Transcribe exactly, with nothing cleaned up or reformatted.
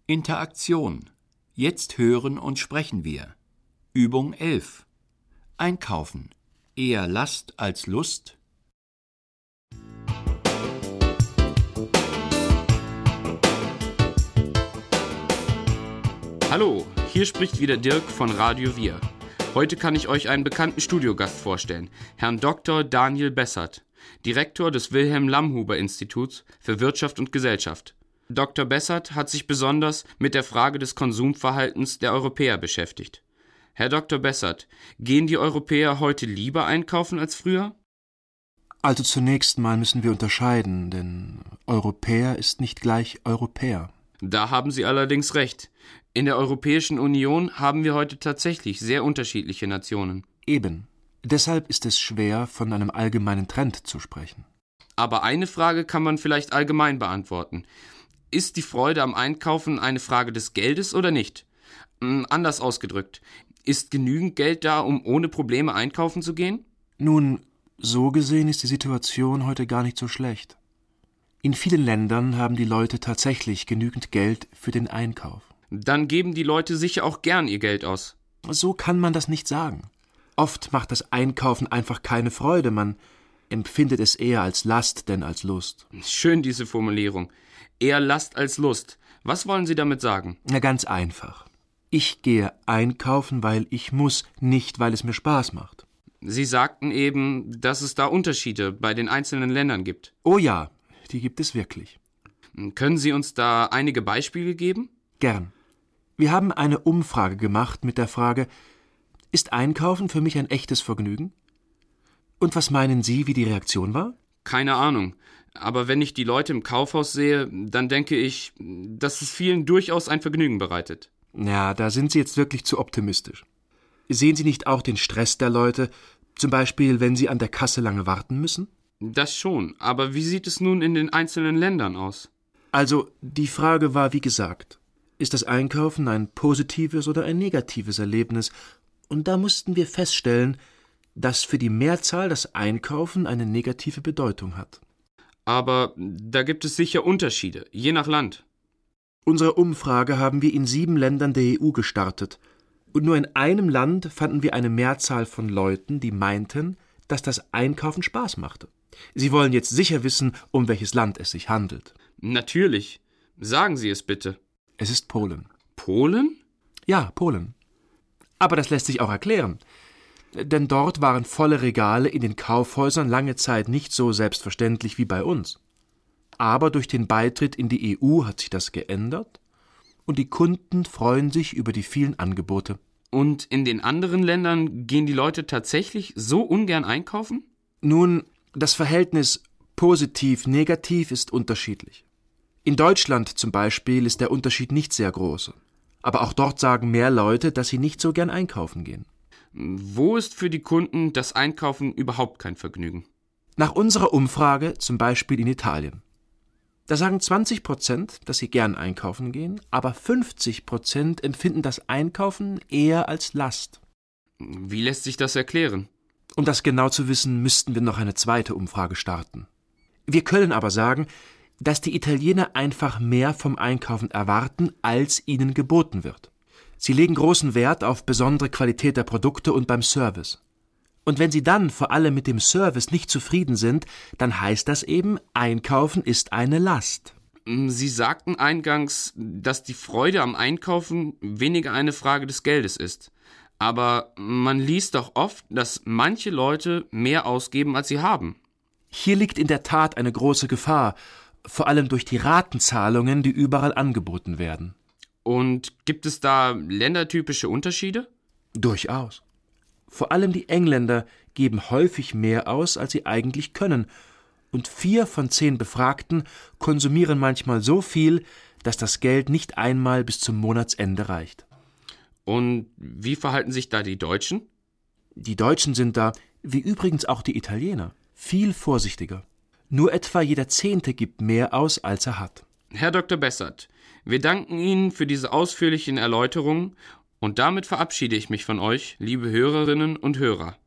Interaktion. Jetzt hören und sprechen wir. Übung elf. Einkaufen. Eher Last als Lust? Hallo, hier spricht wieder Dirk von Radio Wir. Heute kann ich euch einen bekannten Studiogast vorstellen, Herrn Doktor Daniel Bessert, Direktor des Wilhelm-Lammhuber-Instituts für Wirtschaft und Gesellschaft. Doktor Bessert hat sich besonders mit der Frage des Konsumverhaltens der Europäer beschäftigt. Herr Doktor Bessert, gehen die Europäer heute lieber einkaufen als früher? Also zunächst mal müssen wir unterscheiden, denn Europäer ist nicht gleich Europäer. Da haben Sie allerdings recht. In der Europäischen Union haben wir heute tatsächlich sehr unterschiedliche Nationen. Eben. Deshalb ist es schwer, von einem allgemeinen Trend zu sprechen. Aber eine Frage kann man vielleicht allgemein beantworten. Ist die Freude am Einkaufen eine Frage des Geldes oder nicht? Hm, anders ausgedrückt, ist genügend Geld da, um ohne Probleme einkaufen zu gehen? Nun, so gesehen ist die Situation heute gar nicht so schlecht. In vielen Ländern haben die Leute tatsächlich genügend Geld für den Einkauf. Dann geben die Leute sicher auch gern ihr Geld aus. So kann man das nicht sagen. Oft macht das Einkaufen einfach keine Freude, man empfindet es eher als Last denn als Lust. Schön diese Formulierung. Eher Last als Lust. Was wollen Sie damit sagen? Na, ganz einfach. Ich gehe einkaufen, weil ich muss, nicht weil es mir Spaß macht. Sie sagten eben, dass es da Unterschiede bei den einzelnen Ländern gibt. Oh ja, die gibt es wirklich. Können Sie uns da einige Beispiele geben? Gern. Wir haben eine Umfrage gemacht mit der Frage: Ist Einkaufen für mich ein echtes Vergnügen? Und was meinen Sie, wie die Reaktion war? Keine Ahnung. Aber wenn ich die Leute im Kaufhaus sehe, dann denke ich, dass es vielen durchaus ein Vergnügen bereitet. Ja, da sind Sie jetzt wirklich zu optimistisch. Sehen Sie nicht auch den Stress der Leute, zum Beispiel, wenn sie an der Kasse lange warten müssen? Das schon, aber wie sieht es nun in den einzelnen Ländern aus? Also, die Frage war, wie gesagt, ist das Einkaufen ein positives oder ein negatives Erlebnis? Und da mussten wir feststellen, dass für die Mehrzahl das Einkaufen eine negative Bedeutung hat. Aber da gibt es sicher Unterschiede, je nach Land. Unsere Umfrage haben wir in sieben Ländern der E U gestartet. Und nur in einem Land fanden wir eine Mehrzahl von Leuten, die meinten, dass das Einkaufen Spaß machte. Sie wollen jetzt sicher wissen, um welches Land es sich handelt. Natürlich. Sagen Sie es bitte. Es ist Polen. Polen? Ja, Polen. Aber das lässt sich auch erklären. Denn dort waren volle Regale in den Kaufhäusern lange Zeit nicht so selbstverständlich wie bei uns. Aber durch den Beitritt in die E U hat sich das geändert und die Kunden freuen sich über die vielen Angebote. Und in den anderen Ländern gehen die Leute tatsächlich so ungern einkaufen? Nun, das Verhältnis positiv-negativ ist unterschiedlich. In Deutschland zum Beispiel ist der Unterschied nicht sehr groß. Aber auch dort sagen mehr Leute, dass sie nicht so gern einkaufen gehen. Wo ist für die Kunden das Einkaufen überhaupt kein Vergnügen? Nach unserer Umfrage zum Beispiel in Italien. Da sagen zwanzig Prozent, dass sie gern einkaufen gehen, aber fünfzig Prozent empfinden das Einkaufen eher als Last. Wie lässt sich das erklären? Um das genau zu wissen, müssten wir noch eine zweite Umfrage starten. Wir können aber sagen, dass die Italiener einfach mehr vom Einkaufen erwarten, als ihnen geboten wird. Sie legen großen Wert auf besondere Qualität der Produkte und beim Service. Und wenn sie dann vor allem mit dem Service nicht zufrieden sind, dann heißt das eben, Einkaufen ist eine Last. Sie sagten eingangs, dass die Freude am Einkaufen weniger eine Frage des Geldes ist. Aber man liest doch oft, dass manche Leute mehr ausgeben, als sie haben. Hier liegt in der Tat eine große Gefahr, vor allem durch die Ratenzahlungen, die überall angeboten werden. Und gibt es da ländertypische Unterschiede? Durchaus. Vor allem die Engländer geben häufig mehr aus, als sie eigentlich können. Und vier von zehn Befragten konsumieren manchmal so viel, dass das Geld nicht einmal bis zum Monatsende reicht. Und wie verhalten sich da die Deutschen? Die Deutschen sind da, wie übrigens auch die Italiener, viel vorsichtiger. Nur etwa jeder Zehnte gibt mehr aus, als er hat. Herr Doktor Bessert, wir danken Ihnen für diese ausführlichen Erläuterungen und damit verabschiede ich mich von euch, liebe Hörerinnen und Hörer.